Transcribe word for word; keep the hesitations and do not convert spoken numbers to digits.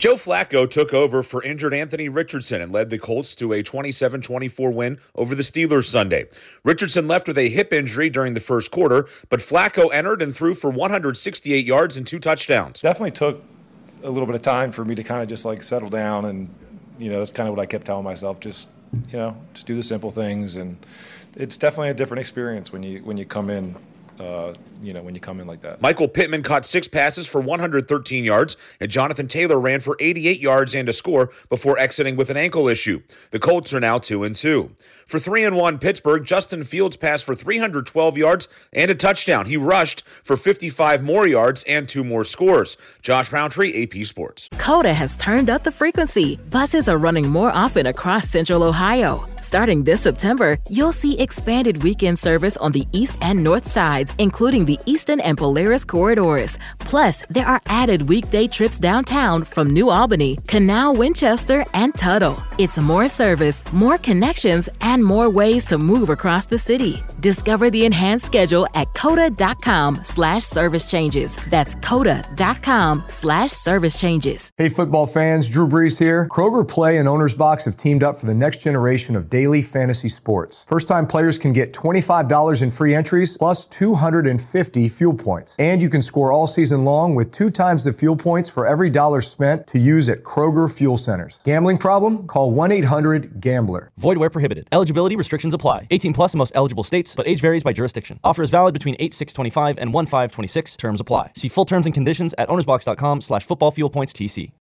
Joe Flacco took over for injured Anthony Richardson and led the Colts to a twenty-seven twenty-four win over the Steelers Sunday. Richardson left with a hip injury during the first quarter, but Flacco entered and threw for one hundred sixty-eight yards and two touchdowns. Definitely took a little bit of time for me to kind of just like settle down, and you know that's kind of what I kept telling myself, just you know just do the simple things, and it's definitely a different experience when you when you come in. Uh, you know, when you come in like that. Michael Pittman caught six passes for one hundred thirteen yards, and Jonathan Taylor ran for eighty-eight yards and a score before exiting with an ankle issue. The Colts are now two and two. For three and one Pittsburgh, Justin Fields passed for three hundred twelve yards and a touchdown. He rushed for fifty-five more yards and two more scores. Josh Roundtree, A P Sports. Coda has turned up the frequency. Buses are running more often across Central Ohio. Starting this September, you'll see expanded weekend service on the east and north sides, including the Eastern and Polaris corridors. Plus, there are added weekday trips downtown from New Albany, Canal, Winchester, and Tuttle. It's more service, more connections, and more ways to move across the city. Discover the enhanced schedule at coda.com slash service changes. That's coda.com slash service changes. Hey, football fans, Drew Brees here. Kroger Play and Owner's Box have teamed up for the next generation of daily fantasy sports. First-time players can get twenty-five dollars in free entries plus two hundred fifty fuel points. And you can score all season long with two times the fuel points for every dollar spent to use at Kroger Fuel Centers. Gambling problem? Call one eight hundred gambler. Void where prohibited. Eligibility restrictions apply. eighteen plus in most eligible states, but age varies by jurisdiction. Offer is valid between eight six twenty-five and one five twenty-six. Terms apply. See full terms and conditions at ownersbox.com slash football fuel points TC.